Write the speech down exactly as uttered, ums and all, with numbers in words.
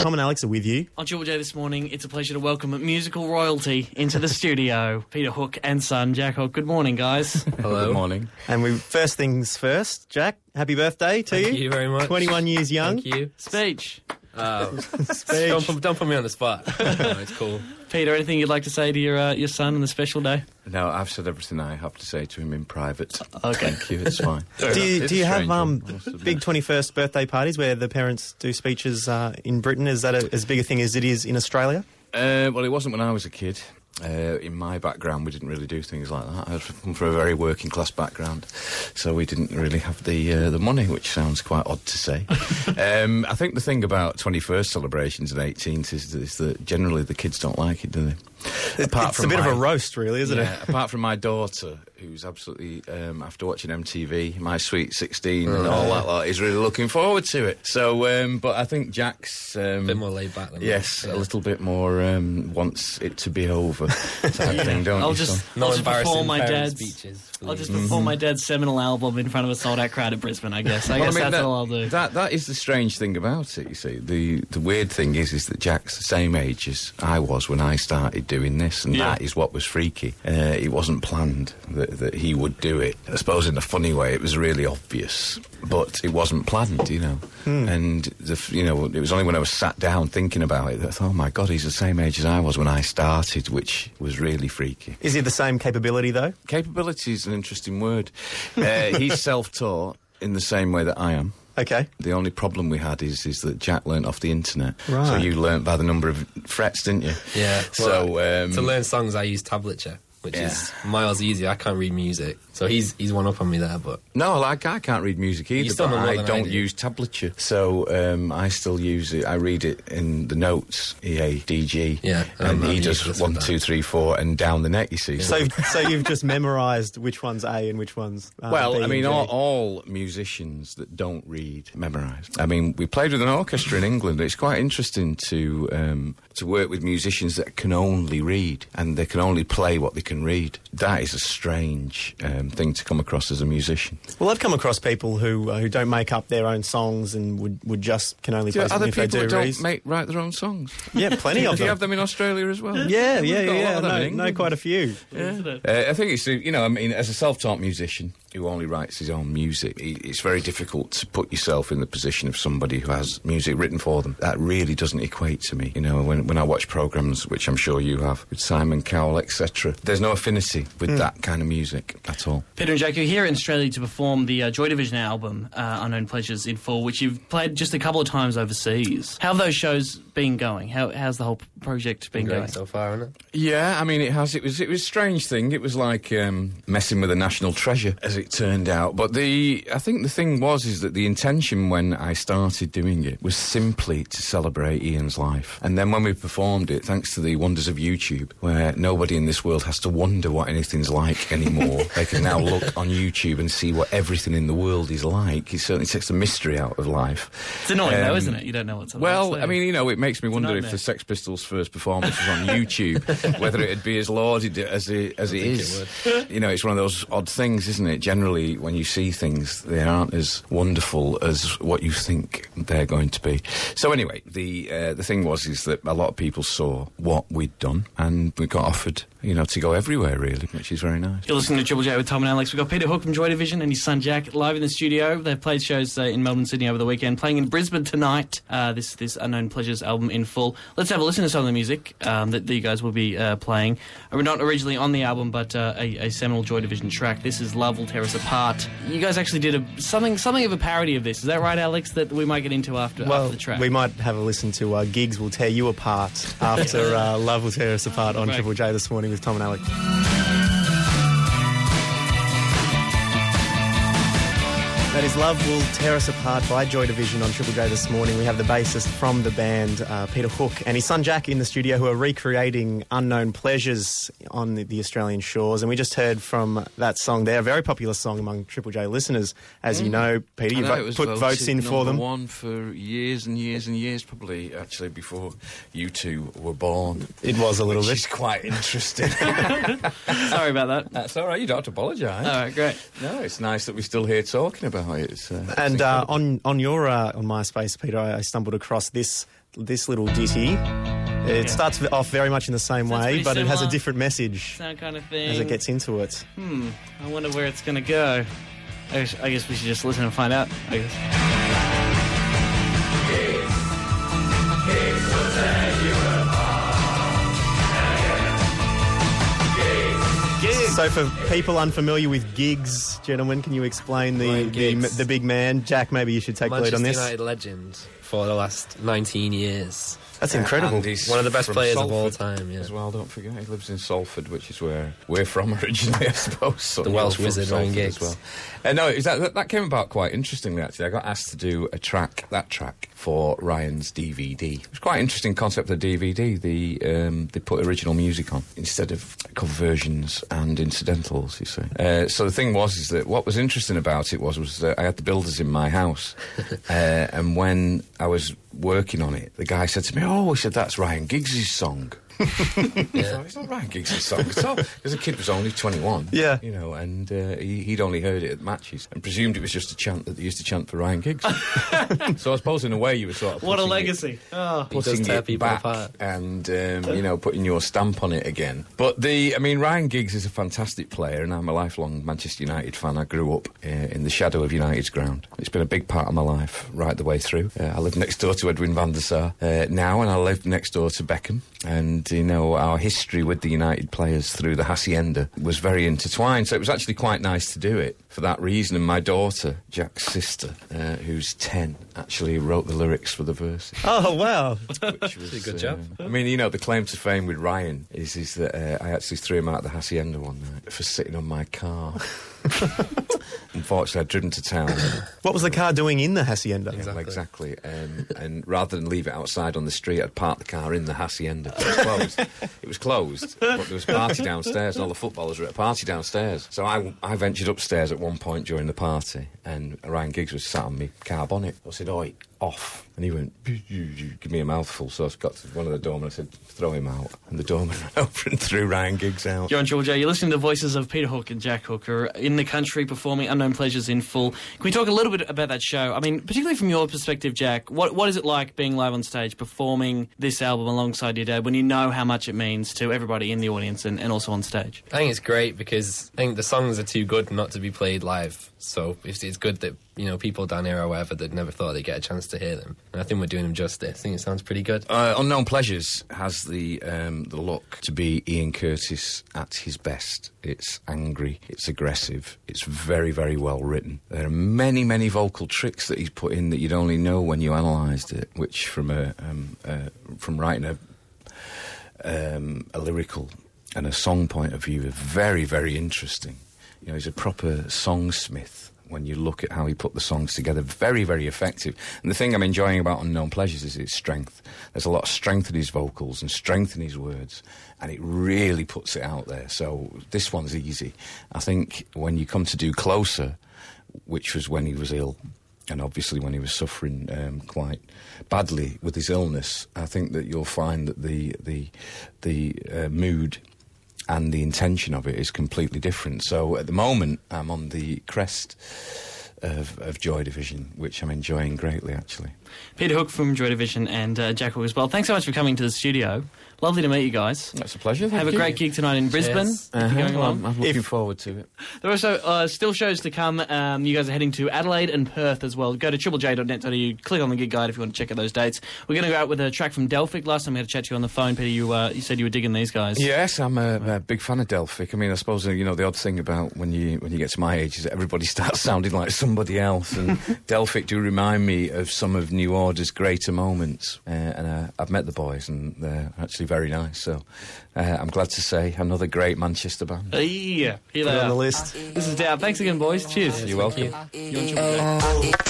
Tom and Alex are with you. On Triple J this morning, it's a pleasure to welcome musical royalty into the studio. Peter Hook and son, Jack Hook. Good morning, guys. Hello. Good morning. And we first things first, Jack, happy birthday to Thank you. Thank you very much. twenty-one years young. Thank you. Speech. Oh, Speech. Don't, put, don't put me on the spot. No, it's cool. Peter, anything you'd like to say to your uh, your son on the special day? No, I've said everything I have to say to him in private. Okay. Thank you, it's fine. Do you, It's do you a have strange um, one, I must admit. big twenty-first birthday parties where the parents do speeches uh, in Britain? Is that a, as big a thing as it is in Australia? Uh, well, it wasn't when I was a kid. Uh, in my background, we didn't really do things like that. I come from a very working class background, so we didn't really have the uh, the money, which sounds quite odd to say. um, I think the thing about twenty-first celebrations and eighteenth is, is that generally the kids don't like it, do they? Apart it's from a bit my, of a roast, really, isn't yeah, it? Apart from my daughter, who's absolutely, um, after watching M T V, My Sweet sixteen and all that lot, is really looking forward to it. So, um, but I think Jack's... Um, a bit more laid back than Yes, that. a little bit more um, wants it to be over type Yeah. thing, don't I'll you, just, son? No I'll just embarrassing perform my parent dad's speeches. I'll just please. perform my dad's seminal album in front of a sold-out crowd at Brisbane. I guess. I Well, guess I mean, that's that, all I'll do. That that is the strange thing about it. You see, the the weird thing is, is that Jack's the same age as I was when I started doing this, and Yeah. that is what was freaky. Uh, it wasn't planned that, that he would do it. I suppose in a funny way, it was really obvious, but it wasn't planned, you know. Hmm. And the f- you know, it was only when I was sat down thinking about it that I thought, oh my God, he's the same age as I was when I started, which was really freaky. Is he the same capability, though? Capability is an interesting word. Uh, he's self-taught in the same way that I am. Okay. The only problem we had is is that Jack learnt off the internet. Right. So you learnt by the number of frets, didn't you? Yeah. So well, um, to learn songs, I use tablature, which Yeah. is miles easier. I can't read music, so he's he's one up on me there. But no, like I can't read music either. You still But know more I than I don't do. use tablature, so um, I still use it. I read it in the notes, E A D G. Yeah, and I'm- I'm he useless does with one, that. two, three, four, and down the neck. You see. So, so you've just memorised which one's A and which one's uh, B Well, I and mean, G. all, all musicians that don't read memorise. I mean, we played with an orchestra in England. It's quite interesting to um, to work with musicians that can only read and they can only play what they can read. That is a strange um, thing to come across as a musician. Well, I've come across people who uh, who don't make up their own songs and would, would just can only Do play you have something other if they people do that read. don't make, write their own songs? Yeah, plenty of Do you them. have them in Australia as well? Yeah, We've yeah, got a lot yeah. of them in No, no, England. quite a few. Isn't it? Uh, I think it's, uh, you know, I mean, as a self-taught musician who only writes his own music, he, it's very difficult to put yourself in the position of somebody who has music written for them. That really doesn't equate to me. You know, when, when I watch programmes, which I'm sure you have, with Simon Cowell, et cetera, there's no affinity with that kind of music at all. Peter and Jack, you're here in Australia to perform the uh, Joy Division album, uh, Unknown Pleasures, in full, which you've played just a couple of times overseas. How have those shows been going? How, how's the whole project been great going? so far, isn't it? Yeah, I mean, it has. It was. It was a strange thing. It was like um, messing with a national treasure, as it turned out. But the, I think the thing was is that the intention when I started doing it was simply to celebrate Ian's life. And then when we performed it, thanks to the wonders of YouTube, where nobody in this world has to wonder what anything's like anymore, they can now look on YouTube and see what everything in the world is like. It certainly takes the mystery out of life. It's annoying, though, Um, isn't it? You don't know what's on Well, there. I mean, you know, it makes me wonder if nightmare. the Sex Pistols' first performance was on YouTube, whether it'd be as lauded as it, as it think is. it You know, it's one of those odd things, isn't it? Generally, when you see things, they aren't as wonderful as what you think they're going to be. So anyway, the uh, the thing was is that a lot of people saw what we'd done, and we got offered, you know, to go everywhere, really, which is very nice. You're listening to Triple J with Tom and Alex. We've got Peter Hook from Joy Division and his son Jack live in the studio. They've played shows uh, in Melbourne, Sydney over the weekend, playing in Brisbane tonight. Uh, this this Unknown Pleasures album in full. Let's have a listen to some of the music um, that, that you guys will be uh, playing. Uh, We're not originally on the album, but uh, a, a seminal Joy Division track. This is Love Will Tear Us Apart. You guys actually did a, something something of a parody of this. Is that right, Alex? That we might get into after, Well, after the track. we might have a listen to uh, Gigs Will Tear You Apart after uh, Love Will Tear Us Apart on Right. Triple J this morning with Tom and Alex. That is Love Will Tear Us Apart by Joy Division on Triple J this morning. We have the bassist from the band, uh, Peter Hook, and his son Jack in the studio, who are recreating Unknown Pleasures on the, the Australian shores. And we just heard from that song there, a very popular song among Triple J listeners. As you know, Peter, you I know, vo- it was put voted votes in for number them. one for years and years and years, probably actually before you two were born. It was a little Which bit. is quite interesting. Sorry about that. That's all right. You don't have to apologise. All right, great. No, it's nice that we're still here talking about it. It's, uh, it's And uh, incredible. on on your uh, on MySpace, Peter, I, I stumbled across this this little ditty. It Yeah. starts off very much in the same Sounds way, pretty but it has a similar. different message That kind of thing. as it gets into it. Hmm. I wonder where it's going to go. I guess, I guess we should just listen and find out. I guess. So for people unfamiliar with gigs, gentlemen, can you explain the, Ryan the, Giggs. the big man? Jack, maybe you should take the lead on Manchester this. United legend for the last nineteen years. That's incredible. And he's One of the best from players of all Salford time, yeah. As well, don't forget, he lives in Salford, which is where we're from originally, I suppose. So The you're Welsh from wizard, Ryan Salford Giggs. as well. Uh, no, is that, that that came about quite interestingly, actually. I got asked to do a track, that track, for Ryan's D V D. It was quite an interesting concept of the D V D. The, um, they put original music on instead of cover versions and incidentals, you see. Uh, so the thing was is that what was interesting about it was, was that I had the builders in my house. uh, and when I was working on it, the guy said to me, oh, he said, that's Ryan Giggs' song. Yeah. So it's not Ryan Giggs' song at all. Because the kid was only twenty-one. Yeah. You know, and uh, he, he'd only heard it at matches and presumed it was just a chant that they used to chant for Ryan Giggs. So I suppose in a way you were sort of What a putting it- legacy. Oh. He does putting tear it people back apart. and um, you know, putting your stamp on it again. But the, I mean, Ryan Giggs is a fantastic player, and I'm a lifelong Manchester United fan. I grew up uh, in the shadow of United's ground. It's been a big part of my life right the way through. Uh, I live next door to Edwin van der Sar uh, now, and I live next door to Beckham. And you know, our history with the United players through the Hacienda was very intertwined. So it was actually quite nice to do it for that reason. And my daughter, Jack's sister, uh, who's ten, actually wrote the lyrics for the verses. Oh, wow. Which was a good job. uh, I mean, you know, the claim to fame with Ryan is is that uh, I actually threw him out the Hacienda one night for sitting on my car. Unfortunately, I'd driven to town. What was the car doing in the Hacienda? Yeah, well, exactly. Um, and rather than leave it outside on the street, I'd parked the car in the Hacienda. It was closed. It was closed, but there was a party downstairs, and all the footballers were at a party downstairs. So I, I ventured upstairs at one point during the party, and Ryan Giggs was sat on my car bonnet. I said, oi, off. And he went, give me a mouthful. So I got to one of the doormen, I said, throw him out. And the doorman ran over and threw Ryan Giggs out. John Triple J, you're listening to the voices of Peter Hook and Jack Hook, who are in the country performing Unknown Pleasures in full. Can we talk a little bit about that show? I mean, particularly from your perspective, Jack, what what is it like being live on stage, performing this album alongside your dad, when you know how much it means to everybody in the audience and, and also on stage? I think it's great because I think the songs are too good not to be played live. So it's, it's good that, you know, people down here or whatever that never thought they'd get a chance to hear them. And I think we're doing them justice. I think it sounds pretty good. Uh, Unknown Pleasures has the um, the look to be Ian Curtis at his best. It's angry, it's aggressive, it's very, very well written. There are many, many vocal tricks that he's put in that you'd only know when you analysed it, which from a um, uh, from writing a um, a lyrical and a song point of view are very, very interesting. You know, he's a proper songsmith when you look at how he put the songs together. Very, very effective. And the thing I'm enjoying about Unknown Pleasures is its strength. There's a lot of strength in his vocals and strength in his words, and it really puts it out there. So this one's easy. I think when you come to do Closer, which was when he was ill, and obviously when he was suffering um, quite badly with his illness, I think that you'll find that the, the, the uh, mood and the intention of it is completely different. So at the moment, I'm on the crest of, of Joy Division, which I'm enjoying greatly, actually. Peter Hook from Joy Division and uh, Jack Hook as well. Thanks so much for coming to the studio. Lovely to meet you guys. That's a pleasure. Have a great gig tonight in Brisbane. Cheers. If you're going along. I'm looking If- forward to it. There are also uh, still shows to come. Um, you guys are heading to Adelaide and Perth as well. Go to triple j dot net dot a u, click on the gig guide if you want to check out those dates. We're going to go out with a track from Delphic. Last time we had a chat to you on the phone, Peter, you, uh, you said you were digging these guys. Yes, I'm a, a big fan of Delphic. I mean, I suppose, uh, you know, the odd thing about when you when you get to my age is that everybody starts sounding like somebody else, and Delphic do remind me of some of New Order's greater moments. Uh, and uh, I've met the boys, and they're actually very nice. So uh, I'm glad to say another great Manchester band. Uh, yeah, here Put they it on the are. list. This is Dow. Thanks again, boys. Cheers. You're welcome. You're on Triple J.